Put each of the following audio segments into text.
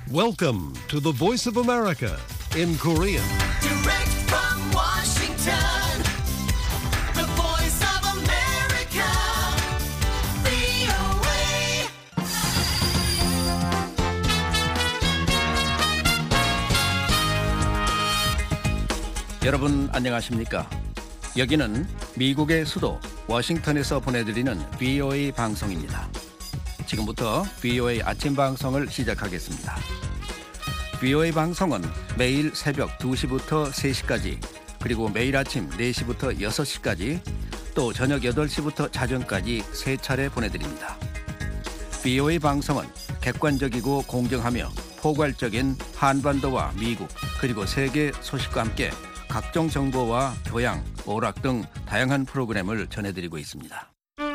Welcome to the Voice of America in Korean. Direct from Washington, the voice of America, VOA. 여러분 안녕하십니까? 여기는 미국의 수도 워싱턴에서 보내드리는 VOA 방송입니다. 지금부터 VOA 아침 방송을 시작하겠습니다. VOA 방송은 매일 새벽 2시부터 3시까지, 그리고 매일 아침 4시부터 6시까지, 또 저녁 8시부터 자정까지 3차례 보내드립니다. VOA 방송은 객관적이고 공정하며 포괄적인 한반도와 미국 그리고 세계 소식과 함께 각종 정보와 교양, 오락 등 다양한 프로그램을 전해드리고 있습니다.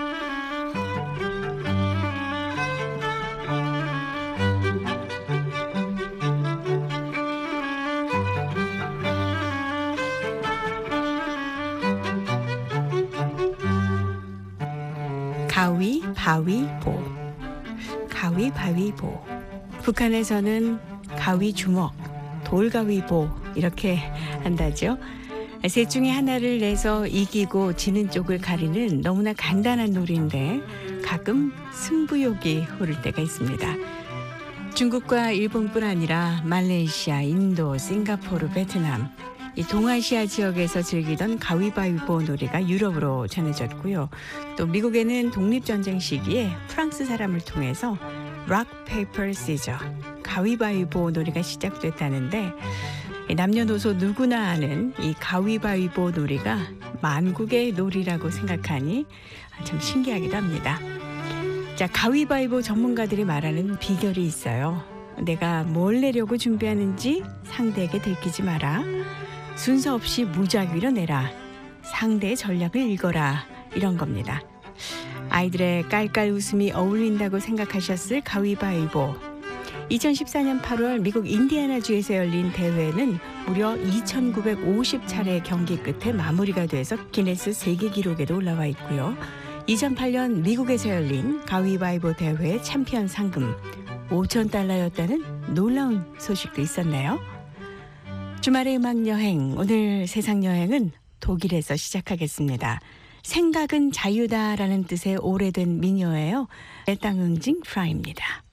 가위바위보. 가위바위보. 북한에서는 가위주먹, 돌가위보 이렇게 한다죠. 셋 중에 하나를 내서 이기고 지는 쪽을 가리는 너무나 간단한 놀이인데 가끔 승부욕이 흐를 때가 있습니다. 중국과 일본뿐 아니라 말레이시아, 인도, 싱가포르, 베트남, 이 동아시아 지역에서 즐기던 가위바위보 놀이가 유럽으로 전해졌고요. 또 미국에는 독립전쟁 시기에 프랑스 사람을 통해서 락, 페이퍼, 시저, 가위바위보 놀이가 시작됐다는데, 남녀노소 누구나 아는 이 가위바위보 놀이가 만국의 놀이라고 생각하니 참 신기하기도 합니다. 자, 가위바위보 전문가들이 말하는 비결이 있어요. 내가 뭘 내려고 준비하는지 상대에게 들키지 마라. 순서 없이 무작위로 내라. 상대의 전략을 읽어라. 이런 겁니다. 아이들의 깔깔 웃음이 어울린다고 생각하셨을 가위바위보. 2014년 8월 미국 인디애나주에서 열린 대회는 무려 2,950차례 경기 끝에 마무리가 돼서 기네스 세계 기록에도 올라와 있고요. 2008년 미국에서 열린 가위바위보 대회 챔피언 상금 $5,000였다는 놀라운 소식도 있었네요. 주말의 음악 여행, 오늘 세상 여행은 독일에서 시작하겠습니다. 생각은 자유다라는 뜻의 오래된 민요예요. 땅응징 프라입니다.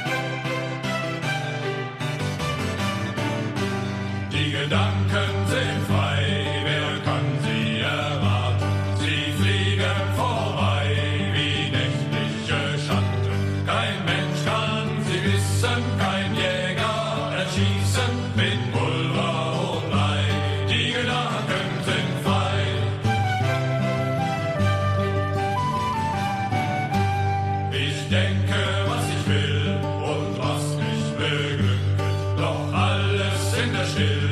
Die Gedanken sind frei, wer kann sie erwarten? Sie fliegen vorbei wie nächtliche Schatten. Kein Mensch kann sie wissen, kein Jäger erschießen mit Pulver und Blei. Die Gedanken sind frei. Ich denke, was ich will und was mich beglückt, doch alles in der Stille.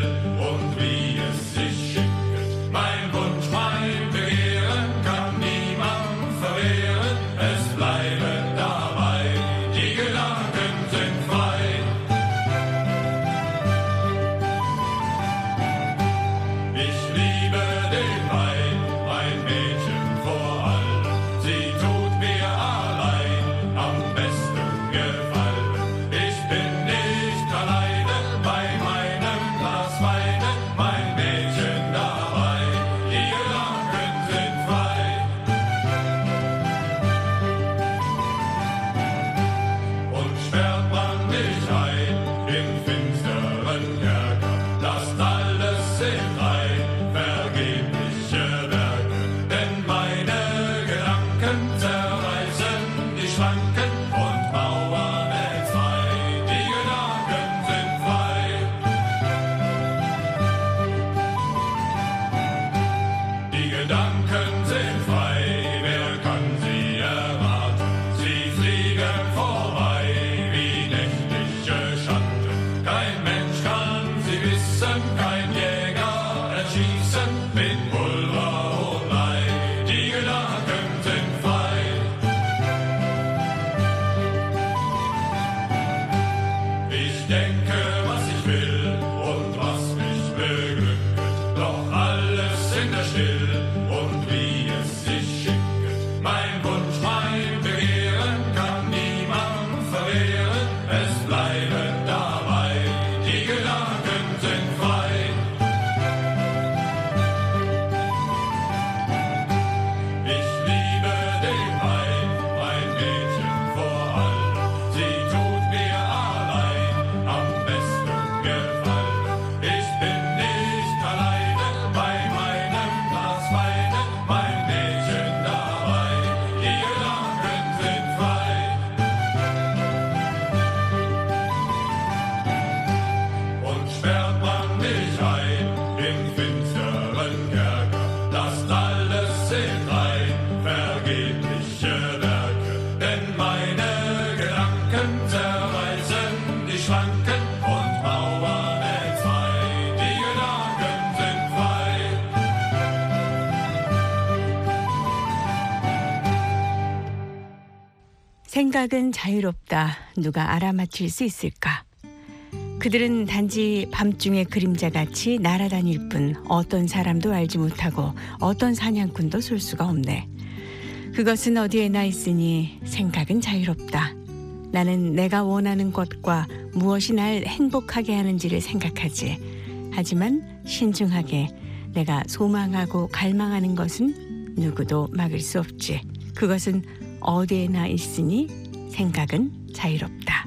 생각은 자유롭다. 누가 알아맞힐 수 있을까? 그들은 단지 밤중의 그림자같이 날아다닐 뿐 어떤 사람도 알지 못하고 어떤 사냥꾼도 쏠 수가 없네. 그것은 어디에나 있으니 생각은 자유롭다. 나는 내가 원하는 것과 무엇이 날 행복하게 하는지를 생각하지. 하지만 신중하게 내가 소망하고 갈망하는 것은 누구도 막을 수 없지. 그것은 어디에나 있으니 생각은 자유롭다.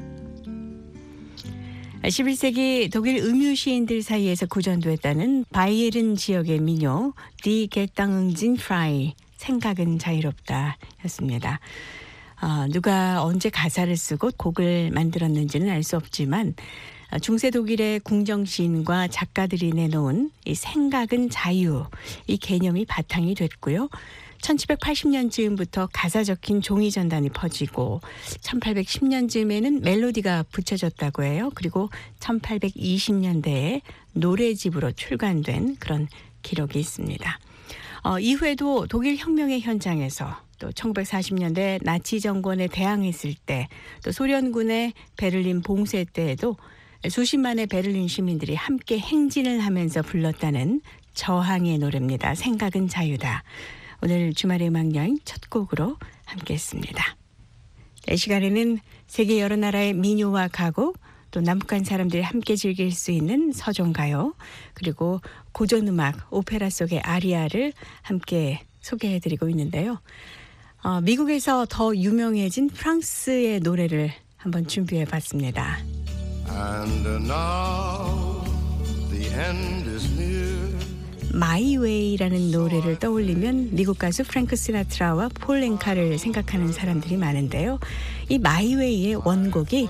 11세기 독일 음유 시인들 사이에서 고전됐다는 바이에른 지역의 민요 Die Gedanken sind frei, 생각은 자유롭다 였습니다. 누가 언제 가사를 쓰고 곡을 만들었는지는 알 수 없지만 중세 독일의 궁정시인과 작가들이 내놓은 이 생각은 자유, 이 개념이 바탕이 됐고요. 1780년쯤부터 가사 적힌 종이 전단이 퍼지고 1810년쯤에는 멜로디가 붙여졌다고 해요. 그리고 1820년대에 노래집으로 출간된 그런 기록이 있습니다. 이후에도 독일 혁명의 현장에서 또 1940년대 나치 정권에 대항했을 때 또 소련군의 베를린 봉쇄 때에도 수십만의 베를린 시민들이 함께 행진을 하면서 불렀다는 저항의 노래입니다. 생각은 자유다. 오늘 주말의 음악여행 첫 곡으로 함께했습니다. 이 시간에는 세계 여러 나라의 민요와 가곡, 또 남북한 사람들이 함께 즐길 수 있는 서정가요, 그리고 고전음악, 오페라 속의 아리아를 함께 소개해드리고 있는데요. 미국에서 더 유명해진 프랑스의 노래를 한번 준비해봤습니다. And now the end is near. 마이 웨이라는 노래를 떠올리면 미국 가수 프랭크 시나트라와 폴 랭카를 생각하는 사람들이 많은데요. 이 마이 웨이의 원곡이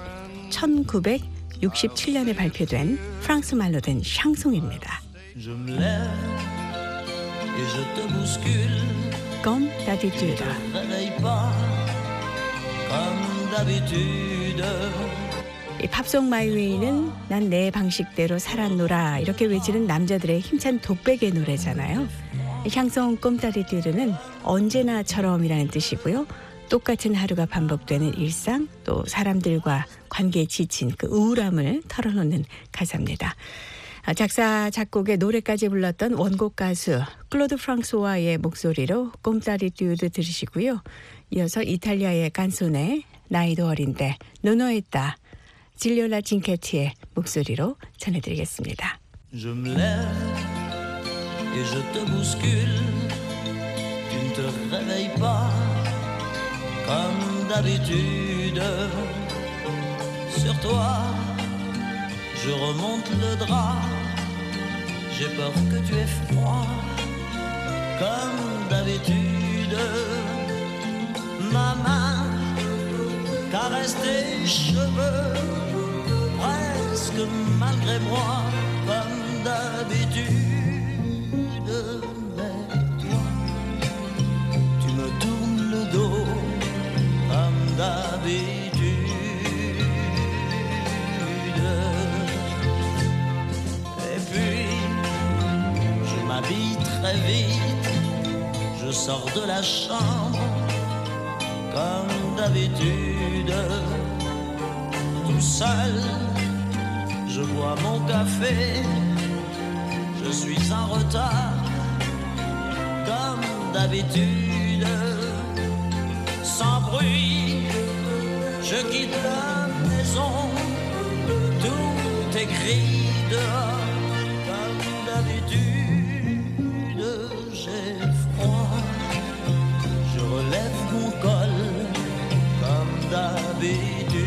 1967년에 발표된 프랑스 말로 된 샹송입니다. Je me lève et je te bouscule. Comme d'habitude. Réveille pas comme d'habitude. 이 팝송 마이웨이는 난 내 방식대로 살았노라 이렇게 외치는 남자들의 힘찬 독백의 노래잖아요. 샹송 꼼따리띠르는 언제나처럼이라는 뜻이고요. 똑같은 하루가 반복되는 일상, 또 사람들과 관계에 지친 그 우울함을 털어놓는 가사입니다. 작사, 작곡의 노래까지 불렀던 원곡 가수 클로드 프랑소와의 목소리로 꼼따리띠르 들으시고요. 이어서 이탈리아의 깐소네 나이도 어린데 노노에따 질리올라 징케티의 목소리로 전해드리겠습니다. Je me lève et je te bouscule. Tu ne te réveilles pas comme d'habitude. Sur toi, je remonte le drap. J'ai peur que tu aies froid comme d'habitude. Ma main caresse tes cheveux, presque malgré moi, comme d'habitude. Mais toi, tu me tournes le dos, comme d'habitude. Et puis, je m'habille très vite, je sors de la chambre, comme d'habitude. Tout seul, je bois mon café, je suis en retard, comme d'habitude. Sans bruit, je quitte la maison, tout est gris dehors, comme d'habitude. J'ai froid, je relève mon col, comme d'habitude.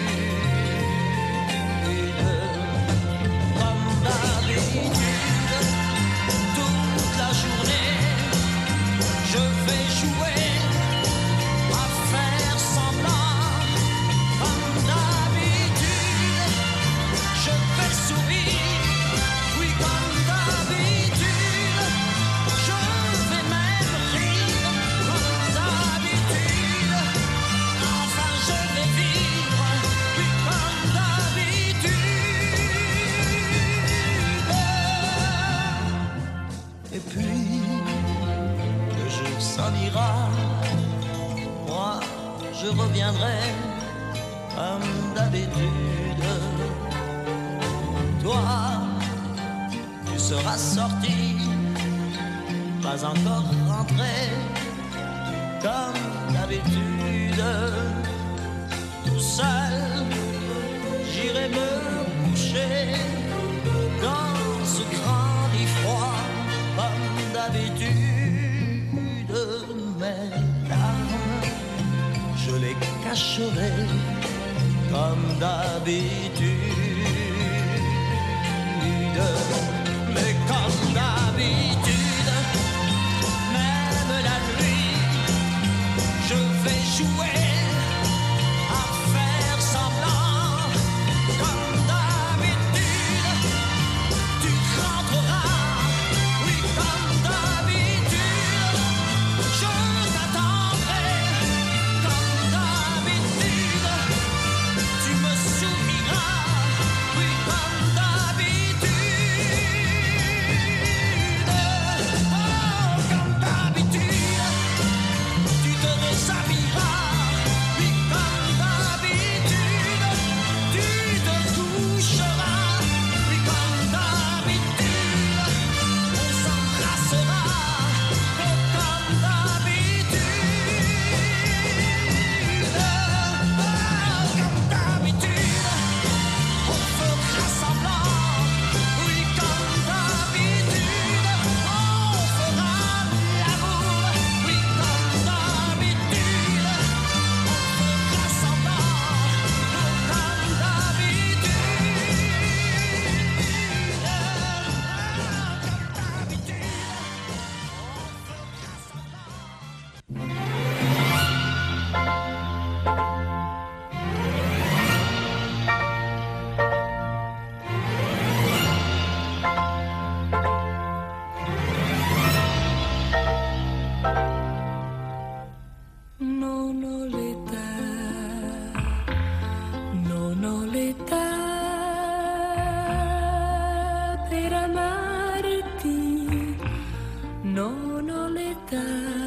Comme d'habitude, toute la journée, je vais jouer à faire semblant. Comme d'habitude, je vais sourire. Oui, comme d'habitude, je vais même rire. Comme d'habitude, enfin je vais vivre. viendrai comme d'habitude. Toi, tu seras sorti, pas encore rentré comme d'habitude. Tout seul, j'irai me coucher dans ce grand lit froid comme d'habitude. Mes larmes, je les cacherai comme d'habitude. Mais comme d'habitude, même la nuit, je vais jouer à faire semblant. Comme d'habitude, tu rentreras, oui comme d'habitude, je t'attendrai. Comme d'habitude, tu me souriras, oui comme d'habitude. Oh, comme d'habitude, tu te déshabilleras, oui comme d'habitude, tu te coucheras, oui comme d'habitude, on s'embrassera, oh, comme d'habitude. Oh, comme d'habitude, on fera semblant, oui comme d'habitude, on fera l'amour, oui comme d'habitude, on fera semblant, oh, comme d'habitude. Non ho l'età per amarti, non ho l'età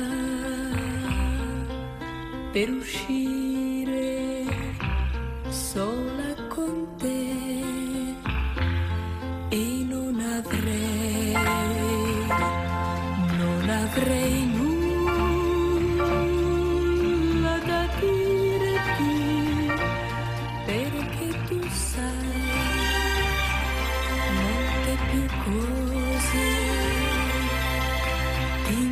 per uscire sola con te e non avrei nulla da dirti, perché tu sai molte più cose di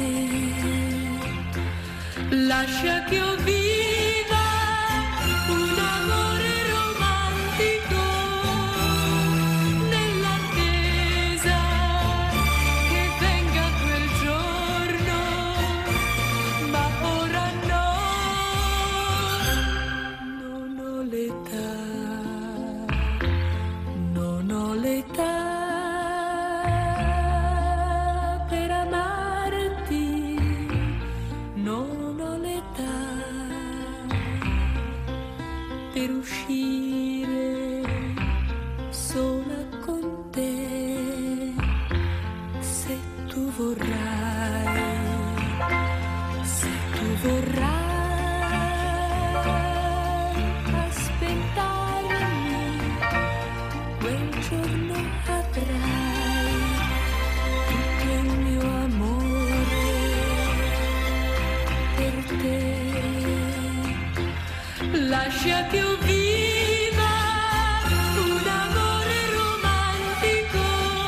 me. Lascia che io viva un amore romantico nell'attesa che venga quel giorno, ma ora no, non ho l'età, non ho l'età per amarti, non ho l'età per uscire sola con te. Se tu vorrai, se tu vorrai aspettarmi, quel giorno avrai tutto il mio amore per te. Lascia che io viva un amore romantico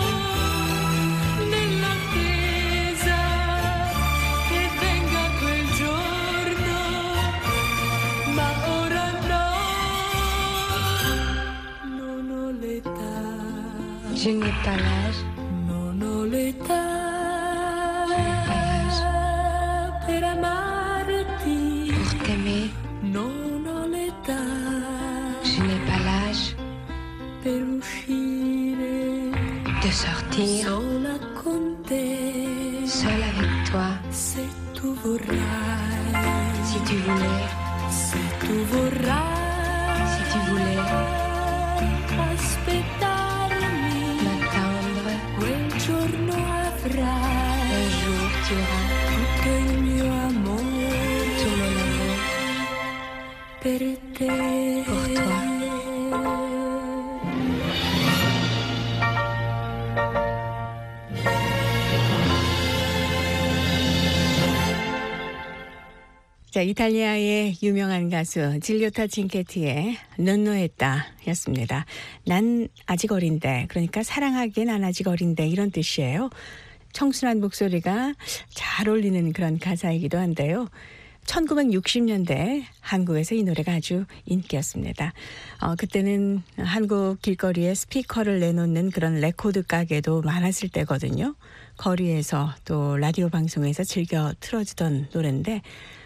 nell'attesa che venga quel giorno, ma ora no, non ho l'età. Je n'ai pas l'âge Non ho l'età per amarti, pour t'aimer. non ho l'età Je n'ai pas l'âge per uscire de sortir sola con te. seul avec toi. Se tu vorrai, Si tu voulais, se tu vorrai si tu voulais aspettarmi, m'attendre, quel giorno avrai un jour tu auras tutto il mio amore tout mon amour pour toi. 자, 이탈리아의 유명한 가수 질리오타 징케티의 논노에따 였습니다. 난 아직 어린데, 그러니까 사랑하기엔 난 아직 어린데 이런 뜻이에요. 청순한 목소리가 잘 어울리는 그런 가사이기도 한데요. 1960년대 한국에서 이 노래가 아주 인기였습니다. 그때는 한국 길거리에 스피커를 내놓는 그런 레코드 가게도 많았을 때거든요. 거리에서 또 라디오 방송에서 즐겨 틀어주던 노래인데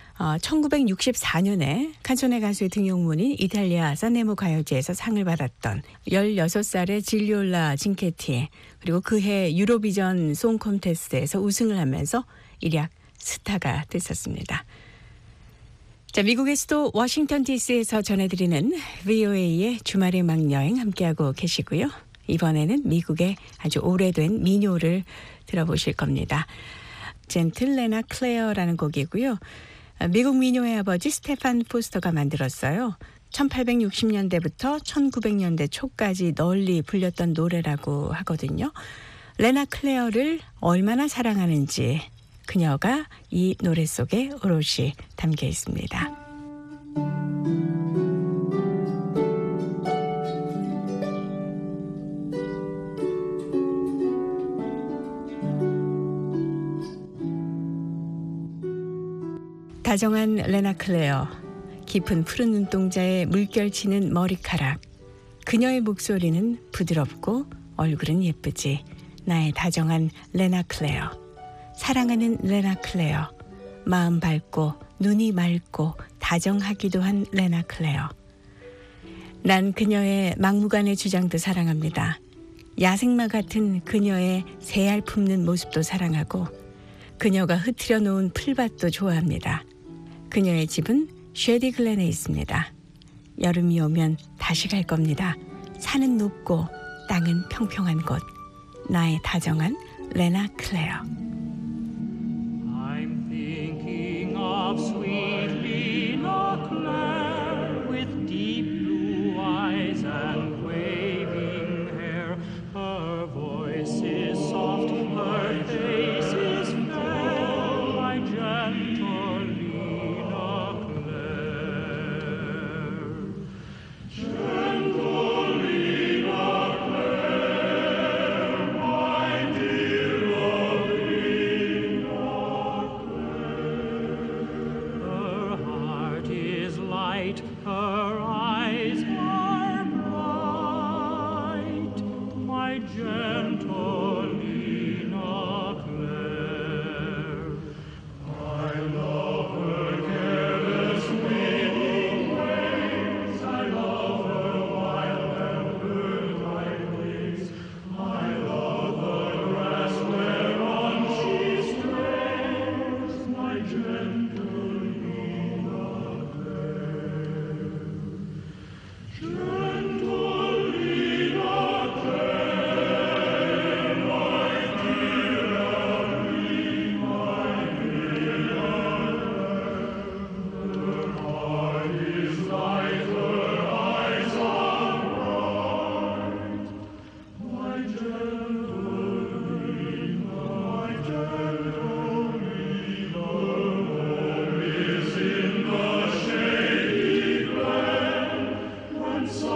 1964년에 칸소네 가수의 등용문인 이탈리아 산레모 가요제에서 상을 받았던 16살의 질리올라 징케티, 그리고 그해 유로비전 송 콘테스트에서 우승을 하면서 일약 스타가 됐었습니다. 자, 미국의 수도 워싱턴 DC에서 전해드리는 VOA의 주말의 음악여행 함께하고 계시고요. 이번에는 미국의 아주 오래된 민요를 들어보실 겁니다. 젠틀 레나 클레어라는 곡이고요. 미국 민요의 아버지 스테판 포스터가 만들었어요. 1860년대부터 1900년대 초까지 널리 불렸던 노래라고 하거든요. 레나 클레어를 얼마나 사랑하는지 그녀가 이 노래 속에 오롯이 담겨 있습니다. 다정한 레나 클레어, 깊은 푸른 눈동자에 물결치는 머리카락, 그녀의 목소리는 부드럽고 얼굴은 예쁘지. 나의 다정한 레나 클레어, 사랑하는 레나 클레어, 마음 밝고 눈이 맑고 다정하기도 한 레나 클레어. 난 그녀의 막무가내 주장도 사랑합니다. 야생마 같은 그녀의 새알 품는 모습도 사랑하고 그녀가 흐트려 놓은 풀밭도 좋아합니다. 그녀의 집은 쉐디 글렌에 있습니다. 여름이 오면 다시 갈 겁니다. 산은 높고 땅은 평평한 곳. 나의 다정한 레나 클레어. I'm thinking of sweet Lena Claire with deep blue eyes and waving hair. Her voice is soft, her face is fair, my gentle Lena Claire. Gentle Lena Claire, my dear Her heart is light, her eyes are bright, my gentle Lena Claire. I love her careless winning ways, I love her wild and bird-like ways, I love the grass whereon she strays, my gentle Lena Claire. Gentle Lena Claire, my dear Ellie, my dear her heart is light, her eyes are bright, my gentle Lena, my gentle Lena, home is in the shady glen, when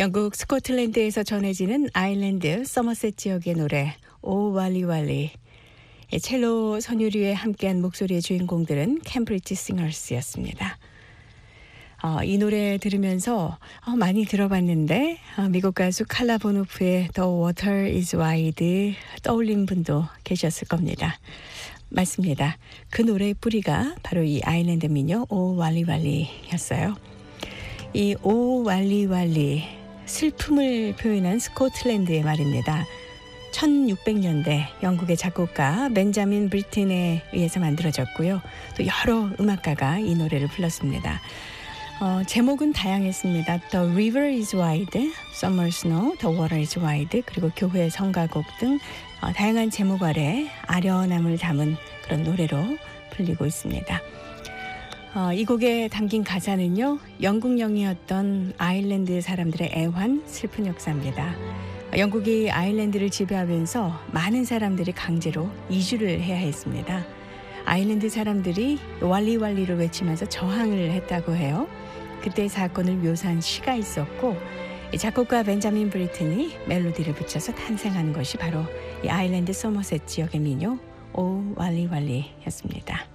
영국 스코틀랜드에서 전해지는 아일랜드 서머셋 지역의 노래 오 왈리 왈리. 첼로 선율이와 함께한 목소리의 주인공들은 캠브리지 싱어스였습니다. 이 노래 들으면서 많이 들어봤는데 미국 가수 칼라 보노프의 The Water is Wide 떠올린 분도 계셨을 겁니다. 맞습니다. 그 노래의 뿌리가 바로 이 아일랜드 민요 오 왈리 왈리였어요. 이 오 왈리 왈리 슬픔을 표현한 스코틀랜드의 말입니다. 1600년대 영국의 작곡가 벤자민 브리튼에 의해서 만들어졌고요. 또 여러 음악가가 이 노래를 불렀습니다. 제목은 다양했습니다. The River is Wide, Summer Snow, The Water is Wide, 그리고 교회 성가곡 등 다양한 제목 아래 아련함을 담은 그런 노래로 불리고 있습니다. 이 곡에 담긴 가사는요, 영국령이었던 아일랜드 사람들의 애환, 슬픈 역사입니다. 영국이 아일랜드를 지배하면서 많은 사람들이 강제로 이주를 해야 했습니다. 아일랜드 사람들이 왈리왈리를 외치면서 저항을 했다고 해요. 그때 사건을 묘사한 시가 있었고 작곡가 벤자민 브리튼이 멜로디를 붙여서 탄생한 것이 바로 이 아일랜드 서머셋 지역의 민요 오 왈리왈리였습니다.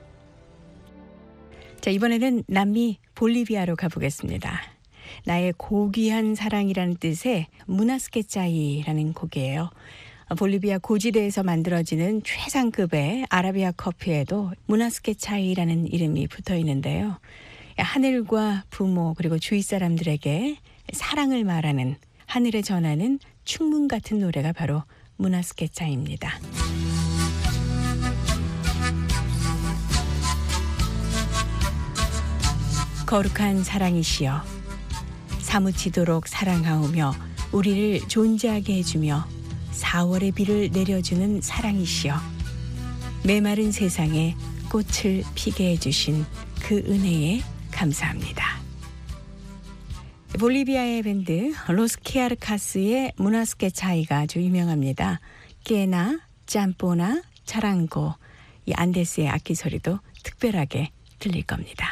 자, 이번에는 남미 볼리비아로 가보겠습니다. 나의 고귀한 사랑이라는 뜻의 무나스케짜이라는 곡이에요. 볼리비아 고지대에서 만들어지는 최상급의 아라비아 커피에도 무나스케차이라는 이름이 붙어 있는데요. 하늘과 부모 그리고 주위 사람들에게 사랑을 말하는, 하늘에 전하는 충문 같은 노래가 바로 무나스케차이입니다. 거룩한 사랑이시여, 사무치도록 사랑하오며 우리를 존재하게 해주며 4월의 비를 내려주는 사랑이시여, 메마른 세상에 꽃을 피게 해주신 그 은혜에 감사합니다. 볼리비아의 밴드 로스키아르카스의 무나스케차이가 아주 유명합니다. 깨나, 짬뽀나, 차랑고, 이 안데스의 악기 소리도 특별하게 들릴 겁니다.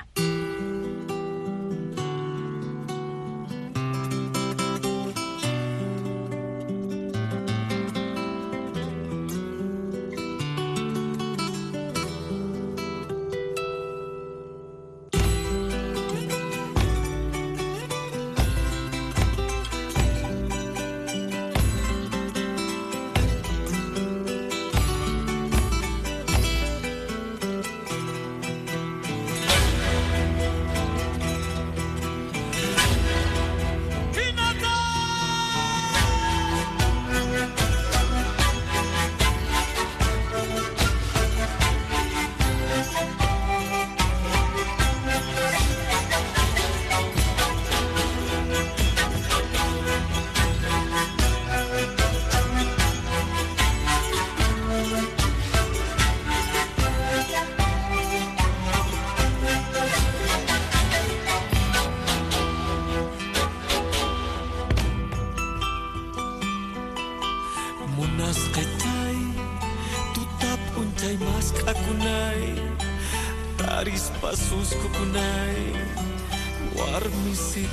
Taris pasus kukunay warmisitai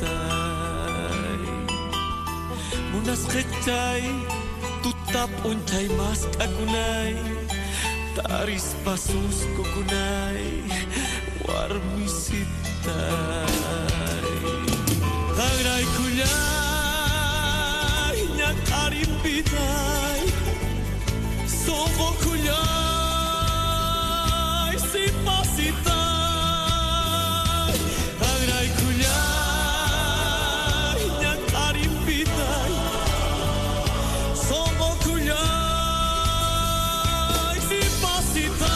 Munas kecay tutap uncay mas kakunay Taris pasus kukunay warmisitai Tagray kunyay nyak arimbitay Sobo kunyay si pasita Agray kunyay nyak arimbitay Sobo kunyay si pasita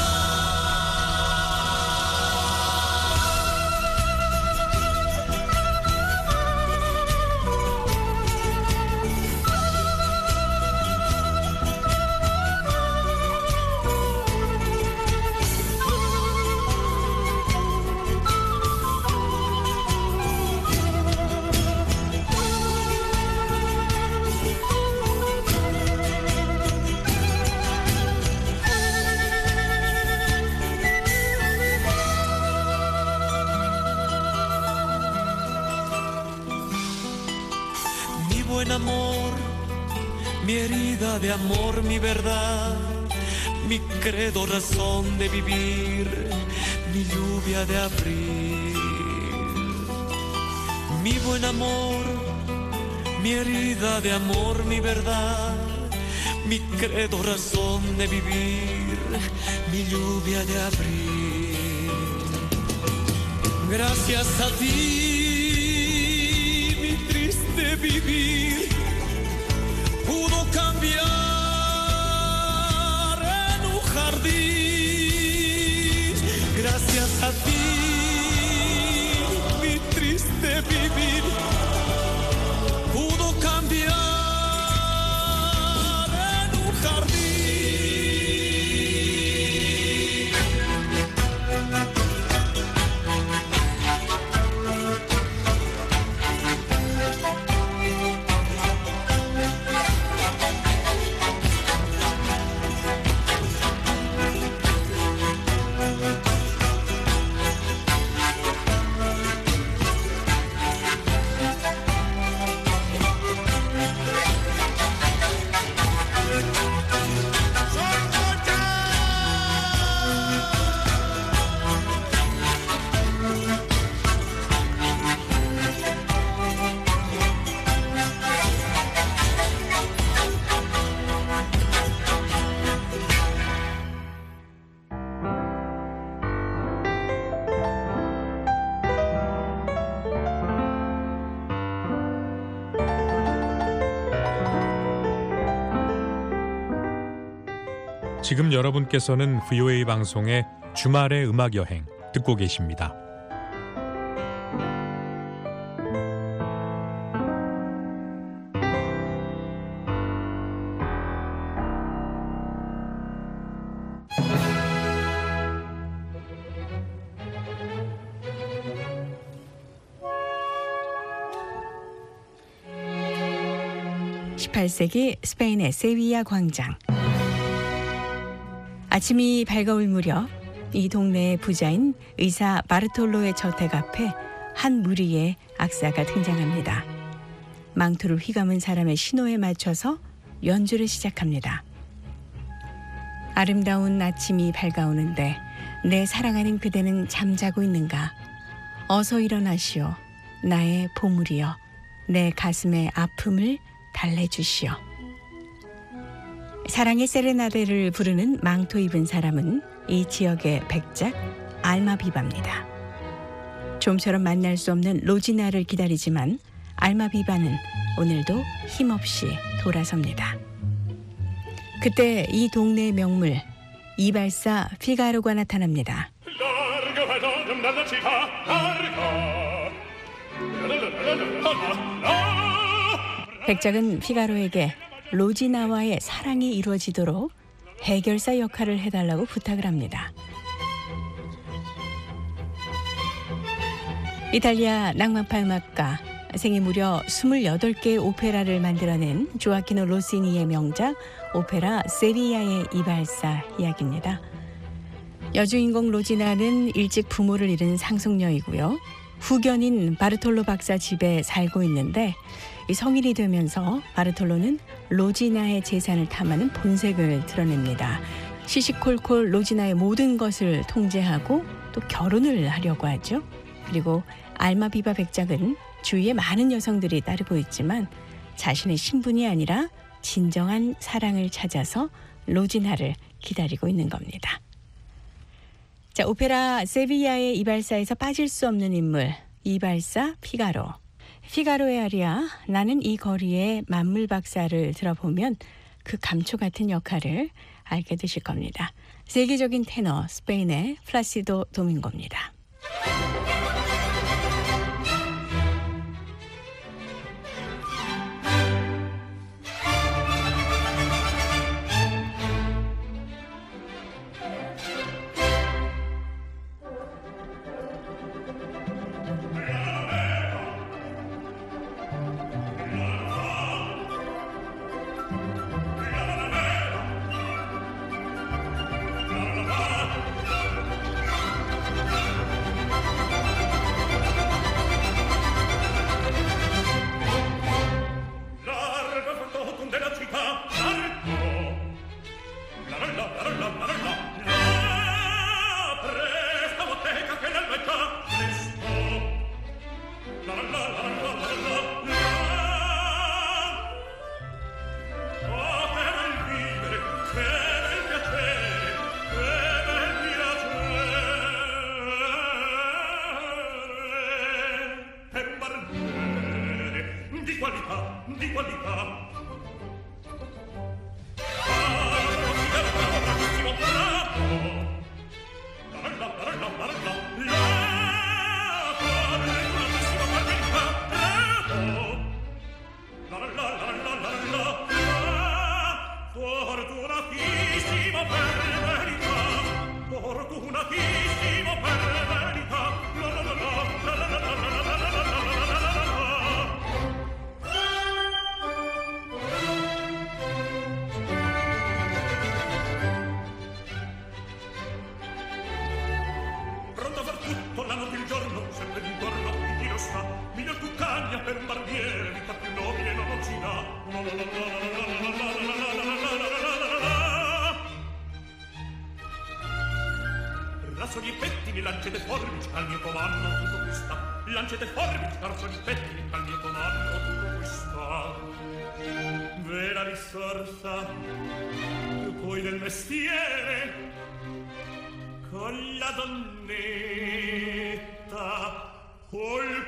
buen amor, mi herida de amor, mi verdad, mi credo, razón de vivir, mi lluvia de abril. Mi buen amor, mi herida de amor, mi verdad, mi credo, razón de vivir, mi lluvia de abril. Gracias a ti, mi triste vivir pudo cambiar en un jardín. Gracias a ti, mi triste vivir pudo cambiar en un jardín. 지금 여러분께서는 VOA 방송의 주말의 음악 여행 듣고 계십니다. (18세기) 스페인의 세비야 광장. 아침이 밝아올 무렵 이 동네의 부자인 의사 바르톨로의 저택 앞에 한 무리의 악사가 등장합니다. 망토를 휘감은 사람의 신호에 맞춰서 연주를 시작합니다. 아름다운 아침이 밝아오는데 내 사랑하는 그대는 잠자고 있는가? 어서 일어나시오. 나의 보물이여. 내 가슴의 아픔을 달래주시오. 사랑의 세레나데를 부르는 망토 입은 사람은 이 지역의 백작 알마비바입니다. 좀처럼 만날 수 없는 로지나를 기다리지만 알마비바는 오늘도 힘없이 돌아섭니다. 그때 이 동네의 명물 이발사 피가로가 나타납니다. 백작은 피가로에게 로지나와의 사랑이 이루어지도록 해결사 역할을 해달라고 부탁을 합니다. 이탈리아 낭만파 음악가, 생애 무려 28개의 오페라를 만들어낸 조아키노 로시니의 명작 오페라 세비야의 이발사 이야기입니다. 여주인공 로지나는 일찍 부모를 잃은 상속녀이고요. 후견인 바르톨로 박사 집에 살고 있는데 이 성인이 되면서 바르톨로는 로지나의 재산을 탐하는 본색을 드러냅니다. 시시콜콜 로지나의 모든 것을 통제하고 또 결혼을 하려고 하죠. 그리고 알마비바 백작은 주위에 많은 여성들이 따르고 있지만 자신의 신분이 아니라 진정한 사랑을 찾아서 로지나를 기다리고 있는 겁니다. 자, 오페라 세비야의 이발사에서 빠질 수 없는 인물, 이발사 피가로. 피가로의 아리아 나는 이 거리의 만물 박사를 들어보면 그 감초 같은 역할을 알게 되실 겁니다. 세계적인 테너 스페인의 플라시도 도밍고입니다. fortunatissimo per verità. La la la la la la la la la la la la pronto a far tutto la notte e il giorno, sempre d'intorno, chi lo sa, miglior tu cagna per un barbiere, vita più nobile non ci dà. La la la la la la la la la la la la la la la. Raso di pettini, lancete forbici al mio comando, tutto qui sta. Lancete forbici, raso di pettini al mio comando, tutto qui sta. Vera risorsa, poi del mestiere, con la donnetta, col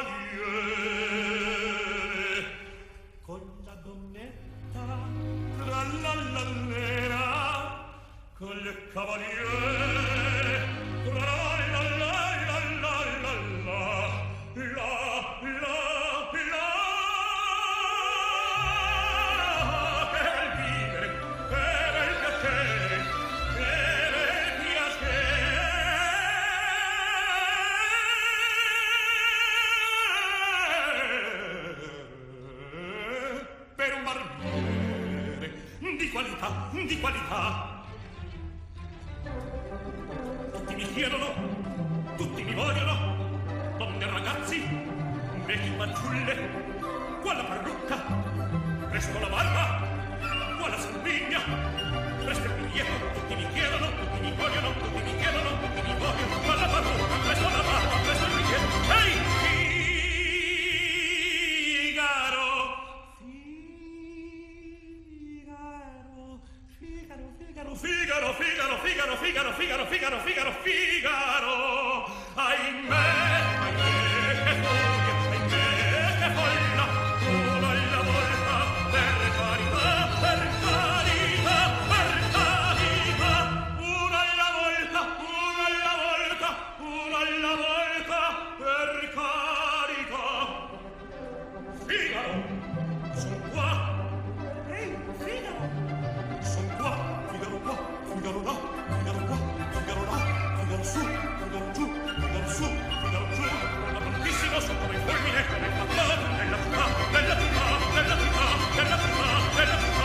cavaliere, con la donnetta, tra la lallera, col cavaliere, tra la la la la la la la che bel vivere, che bel piacere, che bel piacere per un barbiere di qualità, di qualità. Tutti mi chiedono, tutti mi vogliono, donne e ragazzi, vecchi fanciulle, qua la parrucca, presto la barba, qua la sanguigna, presto il biglietto, tutti mi chiedono, tutti mi vogliono, tutti mi chiedono, tutti mi vogliono, qua la parrucca, presto la barba, presto il biglietto. Ehi, Figaro, Figaro, Figaro, Figaro, Figaro, Figaro, Figaro, Figaro, Figaro, Figaro, ahimè, ahimè, che foga, ahimè, che folla, una alla volta, per carità, per carità, per carità, una alla volta, una alla volta, una alla volta, per carità. Figaro, son qua, ehi, Figaro, son qua, Figaro qua, Figaro là, Figaro qua, Figaro là, Figaro su, Figaro giù, Figaro su, Figaro giù, guarda tantissimo sotto il fulmine, nel fatto, nella città, nella città, nella città, nella città, nella città.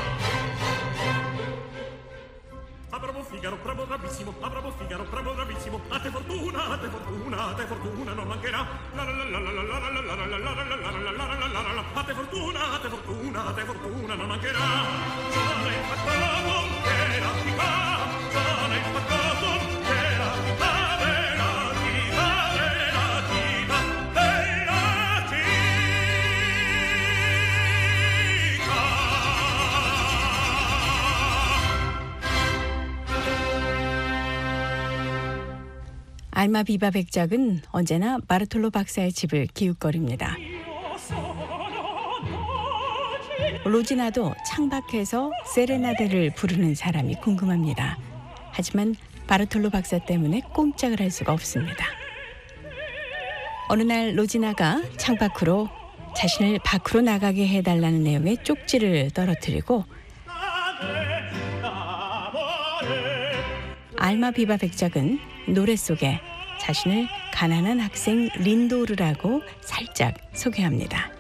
Ah, bravo Figaro, bravo bravissimo, ah, bravo Figaro, bravo bravissimo, a te fortuna, a te fortuna, a te fortuna non mancherà. La la la la la la la la la la la la la la la la la la la. A te fortuna, a te fortuna, a te fortuna non mancherà. Sono impaccato che la città, sono impaccato che la città, della città, della città, della 알마 비바 백작은 언제나 바르톨로 박사의 집을 기웃거립니다. 로지나도 창밖에서 세레나데를 부르는 사람이 궁금합니다. 하지만 바르톨로 박사 때문에 꼼짝을 할 수가 없습니다. 어느 날 로지나가 창밖으로 자신을 밖으로 나가게 해달라는 내용의 쪽지를 떨어뜨리고 알마 비바 백작은 노래 속에 자신을 가난한 학생 린도르라고 살짝 소개합니다.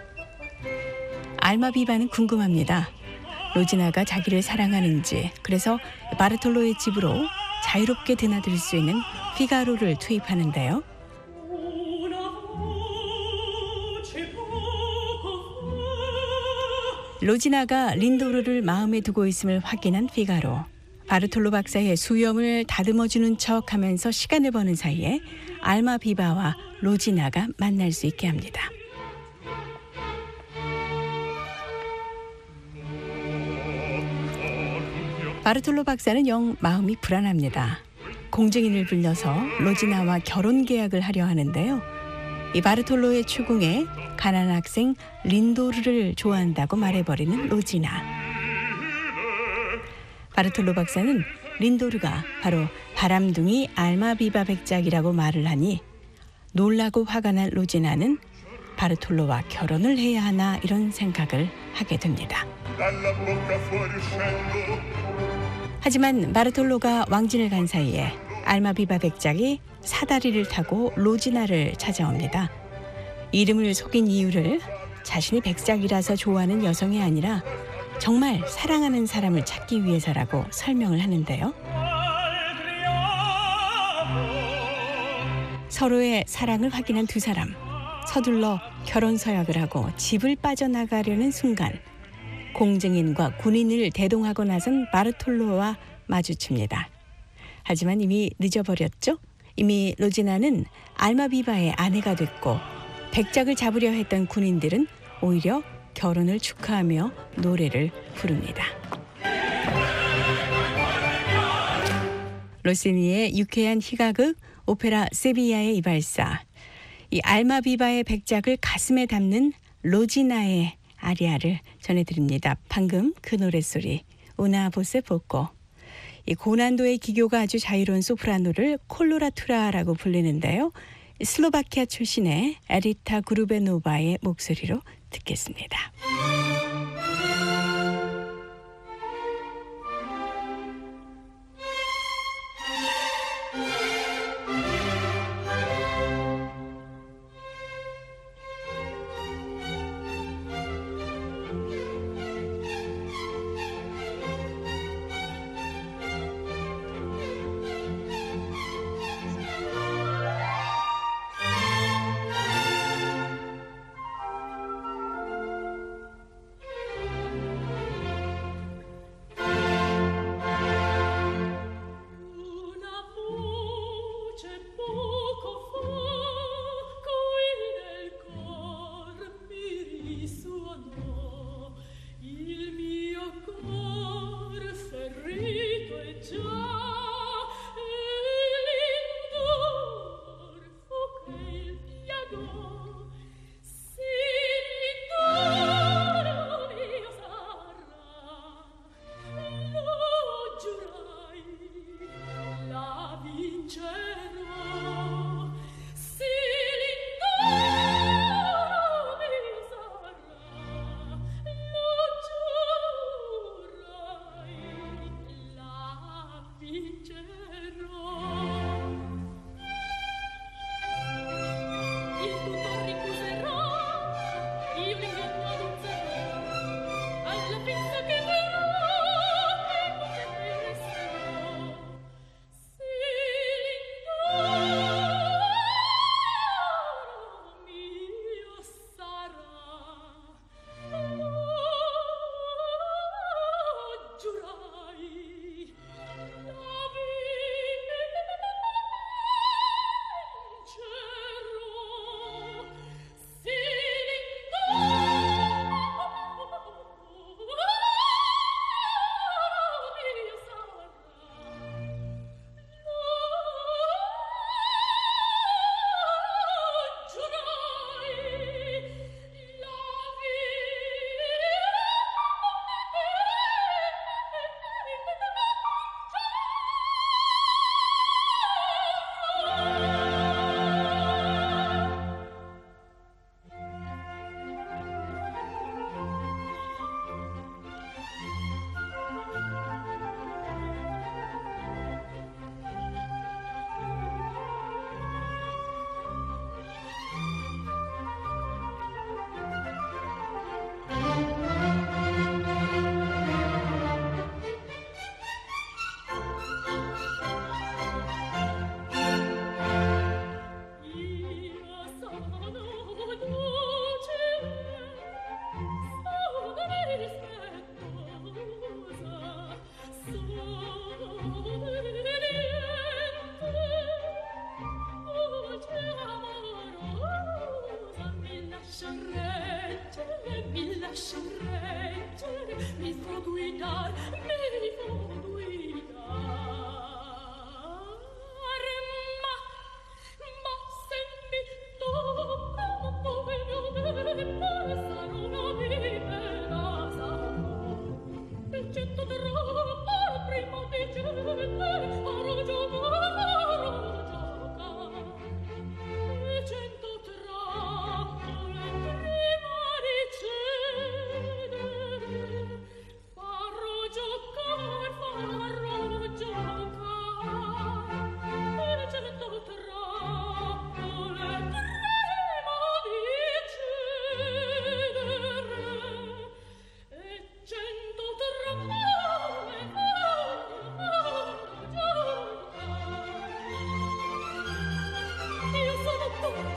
알마 비바는 궁금합니다. 로지나가 자기를 사랑하는지, 그래서 바르톨로의 집으로 자유롭게 드나들 수 있는 피가로를 투입하는데요. 로지나가 린도르를 마음에 두고 있음을 확인한 피가로, 바르톨로 박사의 수염을 다듬어주는 척하면서 시간을 버는 사이에 알마 비바와 로지나가 만날 수 있게 합니다. 바르톨로 박사는 영 마음이 불안합니다. 공증인을 불려서 로지나와 결혼 계약을 하려 하는데요. 이 바르톨로의 추궁에 가난한 학생 린도르를 좋아한다고 말해버리는 로지나. 바르톨로 박사는 린도르가 바로 바람둥이 알마 비바 백작이라고 말을 하니 놀라고 화가 난 로지나는 바르톨로와 결혼을 해야 하나 이런 생각을 하게 됩니다. 하지만 바르톨로가 왕진을 간 사이에 알마비바 백작이 사다리를 타고 로지나를 찾아옵니다. 이름을 속인 이유를 자신이 백작이라서 좋아하는 여성이 아니라 정말 사랑하는 사람을 찾기 위해서라고 설명을 하는데요. 서로의 사랑을 확인한 두 사람, 서둘러 결혼 서약을 하고 집을 빠져나가려는 순간 공증인과 군인을 대동하고 나선 바르톨로와 마주칩니다. 하지만 이미 늦어버렸죠. 이미 로지나는 알마비바의 아내가 됐고 백작을 잡으려 했던 군인들은 오히려 결혼을 축하하며 노래를 부릅니다. 로시니의 유쾌한 희가극 오페라 세비야의 이발사, 이 알마비바의 백작을 가슴에 담는 로지나의 아리아를 전해드립니다. 방금 그 노랫소리 우나 보세 보고, 이 고난도의 기교가 아주 자유로운 소프라노를 콜로라투라라고 불리는데요. 슬로바키아 출신의 에리타 그루베노바의 목소리로 듣겠습니다.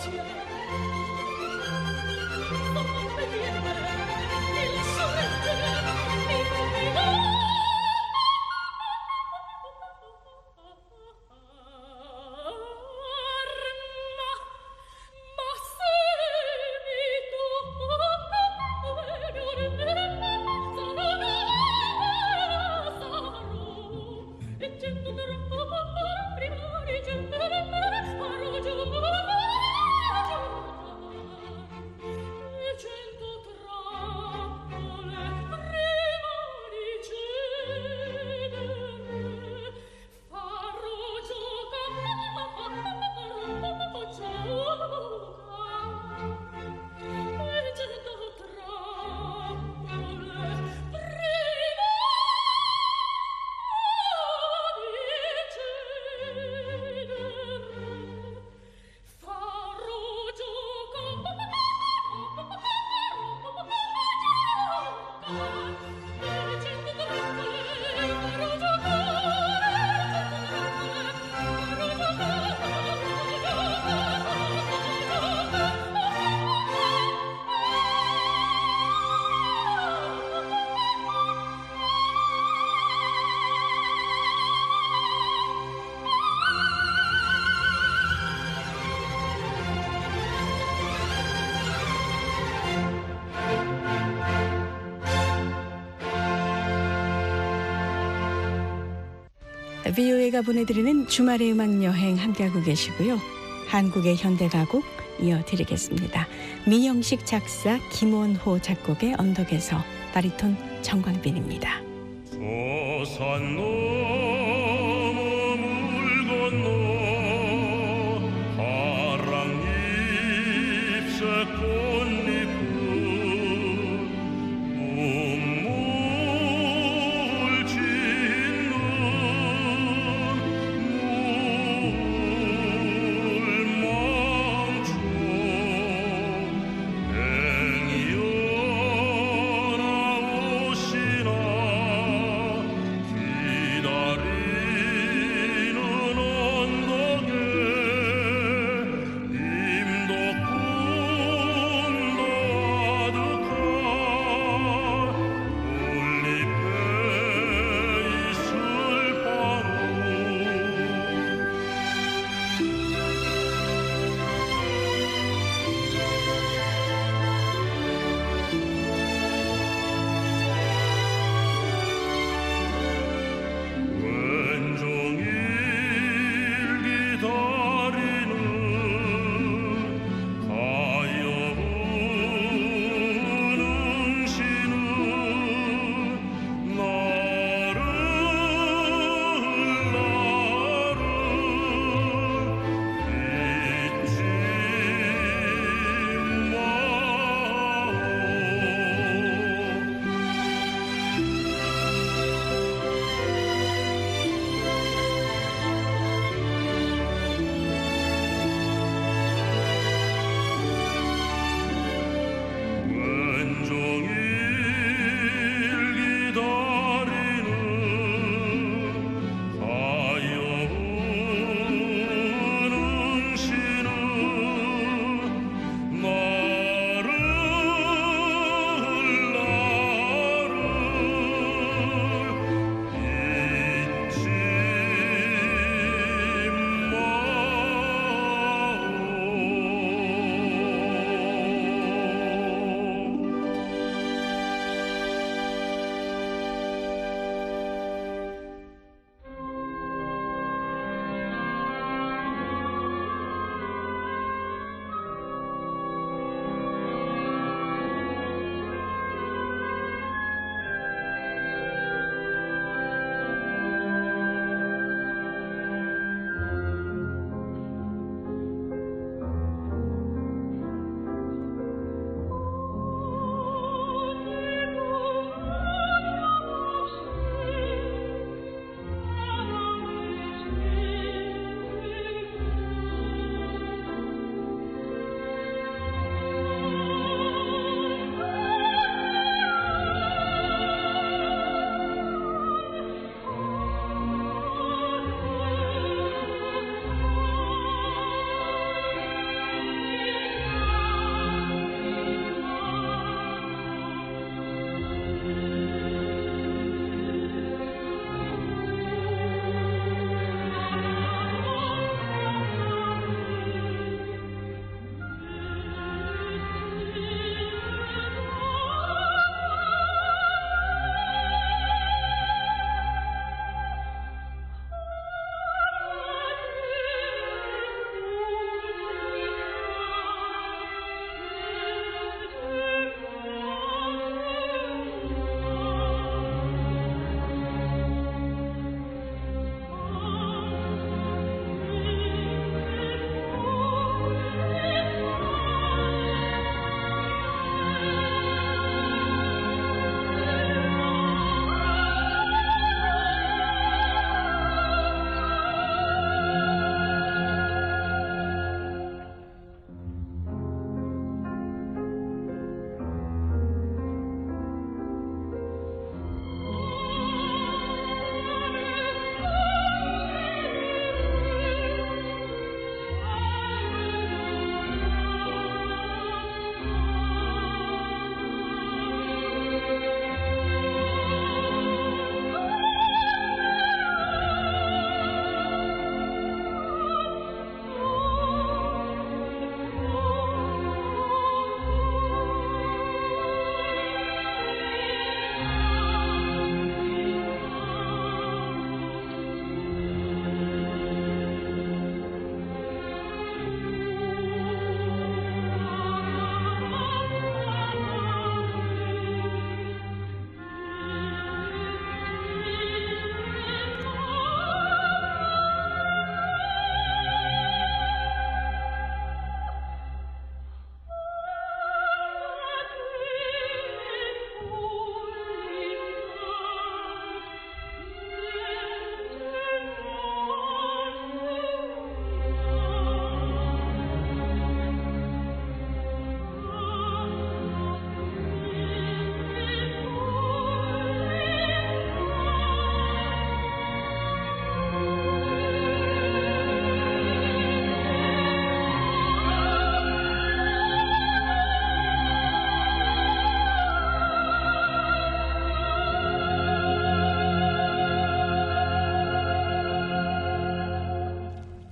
VOA가 보내드리는 주말의 음악 여행 함께하고 계시고요. 한국의 현대 가곡 이어드리겠습니다. 민영식 작사, 김원호 작곡의 언덕에서 바리톤 정광빈입니다. 소산 넘어 물 건너 파랑 잎새 꽃잎은 눈물 짓는 물망초 행여나 오시나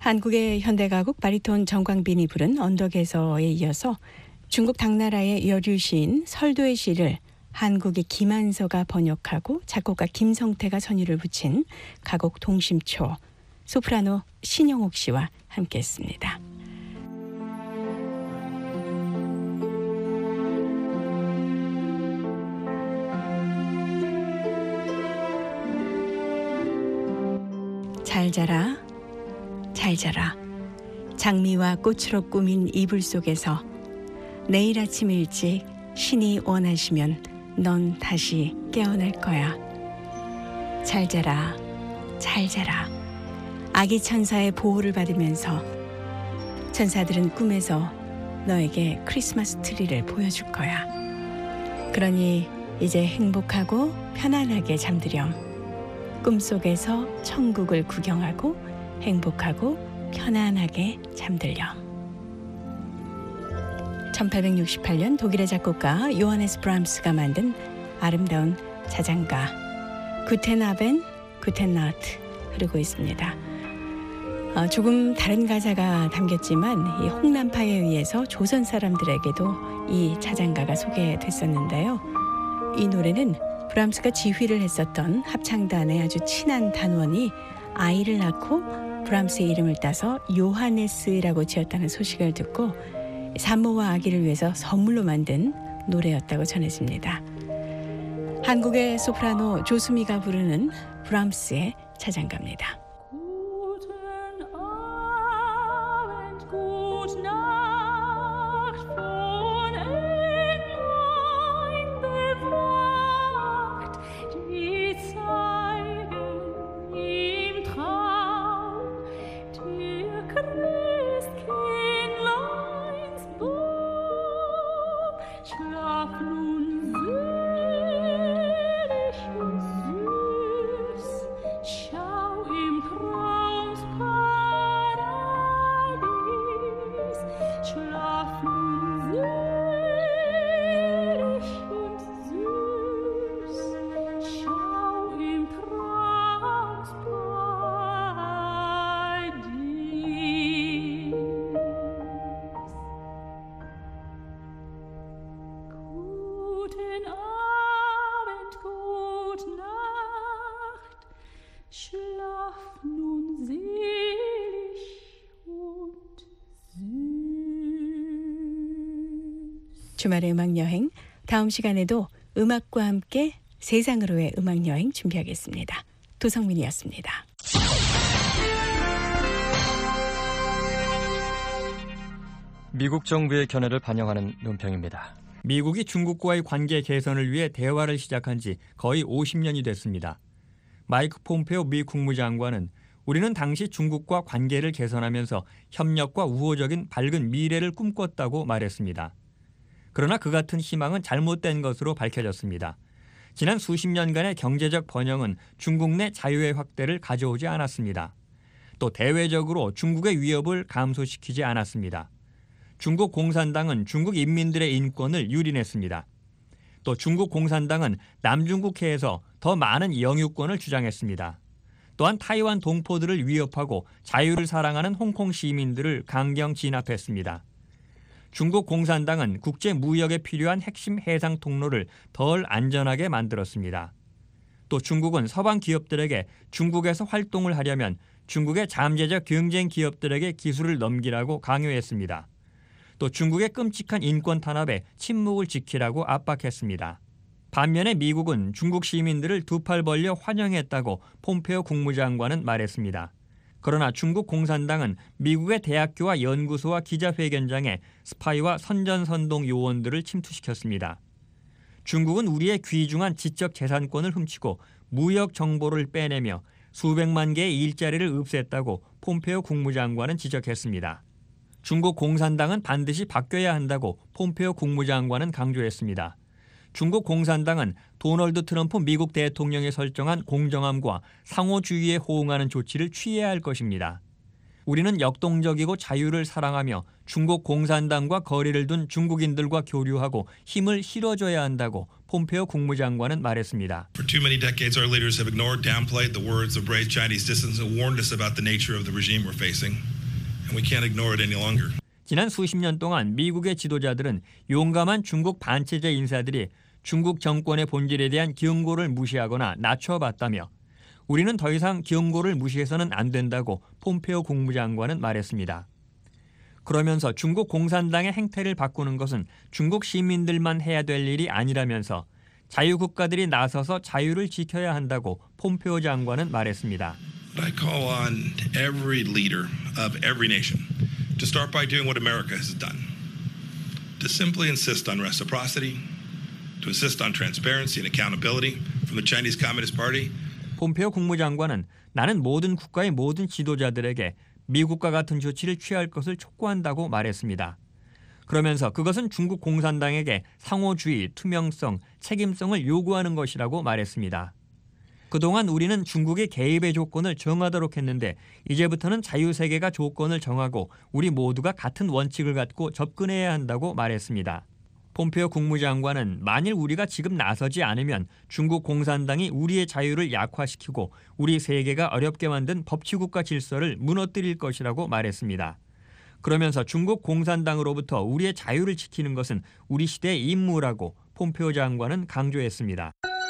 한국의 현대가곡 바리톤 정광빈이 부른 언덕에서에 이어서 중국 당나라의 여류 시인 설도의 시를 한국의 김한서가 번역하고 작곡가 김성태가 선율을 붙인 가곡 동심초, 소프라노 신영옥 씨와 함께했습니다. 잘 자라, 잘 자라. 장미와 꽃으로 꾸민 이불 속에서 내일 아침 일찍 신이 원하시면 넌 다시 깨어날 거야. 잘 자라, 잘 자라. 아기 천사의 보호를 받으면서 천사들은 꿈에서 너에게 크리스마스 트리를 보여줄 거야. 그러니 이제 행복하고 편안하게 잠들렴. 꿈속에서 천국을 구경하고 행복하고 편안하게 잠들렴. 1868년 독일의 작곡가 요하네스 브람스가 만든 아름다운 자장가 구텐 아벤, 구텐 나트 흐르고 있습니다. 조금 다른 가사가 담겼지만 이 홍남파에 의해서 조선 사람들에게도 이 자장가가 소개됐었는데요. 이 노래는 브람스가 지휘를 했었던 합창단의 아주 친한 단원이 아이를 낳고 브람스의 이름을 따서 요하네스라고 지었다는 소식을 듣고 산모와 아기를 위해서 선물로 만든 노래였다고 전해집니다. 한국의 소프라노 조수미가 부르는 브람스의 자장가입니다. 주말의 음악여행, 다음 시간에도 음악과 함께 세상으로의 음악여행 준비하겠습니다. 도성민이었습니다. 미국 정부의 견해를 반영하는 논평입니다. 미국이 중국과의 관계 개선을 위해 대화를 시작한 지 거의 50년이 됐습니다. 마이크 폼페오 미 국무장관은 우리는 당시 중국과 관계를 개선하면서 협력과 우호적인 밝은 미래를 꿈꿨다고 말했습니다. 그러나 그 같은 희망은 잘못된 것으로 밝혀졌습니다. 지난 수십 년간의 경제적 번영은 중국 내 자유의 확대를 가져오지 않았습니다. 또 대외적으로 중국의 위협을 감소시키지 않았습니다. 중국 공산당은 중국 인민들의 인권을 유린했습니다. 또 중국 공산당은 남중국해에서 더 많은 영유권을 주장했습니다. 또한 타이완 동포들을 위협하고 자유를 사랑하는 홍콩 시민들을 강경 진압했습니다. 중국 공산당은 국제 무역에 필요한 핵심 해상 통로를 덜 안전하게 만들었습니다. 또 중국은 서방 기업들에게 중국에서 활동을 하려면 중국의 잠재적 경쟁 기업들에게 기술을 넘기라고 강요했습니다. 또 중국의 끔찍한 인권 탄압에 침묵을 지키라고 압박했습니다. 반면에 미국은 중국 시민들을 두 팔 벌려 환영했다고 폼페오 국무장관은 말했습니다. 그러나 중국 공산당은 미국의 대학교와 연구소와 기자회견장에 스파이와 선전선동 요원들을 침투시켰습니다. 중국은 우리의 귀중한 지적 재산권을 훔치고 무역 정보를 빼내며 수백만 개의 일자리를 없앴다고 폼페오 국무장관은 지적했습니다. 중국 공산당은 반드시 바뀌어야 한다고 폼페오 국무장관은 강조했습니다. 중국 공산당은 도널드 트럼프 미국 대통령이 설정한 공정함과 상호주의에 호응하는 조치를 취해야 할 것입니다. 우리는 역동적이고 자유를 사랑하며 중국 공산당과 거리를 둔 중국인들과 교류하고 힘을 실어줘야 한다고 폼페오 국무장관은 말했습니다. For too many decades, our leaders have ignored, downplayed the words of brave Chinese dissidents and warned us about the nature of the regime we're facing. and we can't ignore it any longer. 지난 수십 년 동안 미국의 지도자들은 용감한 중국 반체제 인사들이 중국 정권의 본질에 대한 경고를 무시하거나 낮춰봤다며 우리는 더 이상 경고를 무시해서는 안 된다고 폼페오 국무장관은 말했습니다. 그러면서 중국 공산당의 행태를 바꾸는 것은 중국 시민들만 해야 될 일이 아니라면서 자유국가들이 나서서 자유를 지켜야 한다고 폼페오 장관은 말했습니다. I call on every leader of every nation to start by doing what America has done. To simply insist on reciprocity, to insist on transparency and accountability from the Chinese Communist Party. 폼페오 국무장관은 나는 모든 국가의 모든 지도자들에게 미국과 같은 조치를 취할 것을 촉구한다고 말했습니다. 그러면서 그것은 중국 공산당에게 상호주의, 투명성, 책임성을 요구하는 것이라고 말했습니다. 그동안 우리는 중국의 개입의 조건을 정하도록 했는데 이제부터는 자유세계가 조건을 정하고 우리 모두가 같은 원칙을 갖고 접근해야 한다고 말했습니다. 폼페오 국무장관은 만일 우리가 지금 나서지 않으면 중국 공산당이 우리의 자유를 약화시키고 우리 세계가 어렵게 만든 법치국가 질서를 무너뜨릴 것이라고 말했습니다. 그러면서 중국 공산당으로부터 우리의 자유를 지키는 것은 우리 시대의 임무라고 폼페오 장관은 강조했습니다.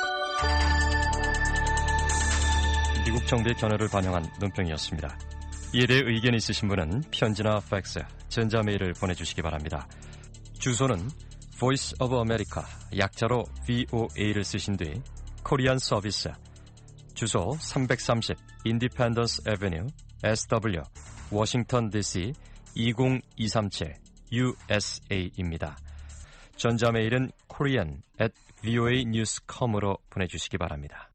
미국 정부의 견해를 반영한 논평이었습니다. 이에 대해 의견이 있으신 분은 편지나 팩스, 전자메일을 보내주시기 바랍니다. 주소는 Voice of America, 약자로 VOA를 쓰신 뒤 코리안 서비스, 주소 330 Independence Avenue, SW, 워싱턴 DC 20237 USA입니다. 전자메일은 korean@voanews.com으로 보내주시기 바랍니다.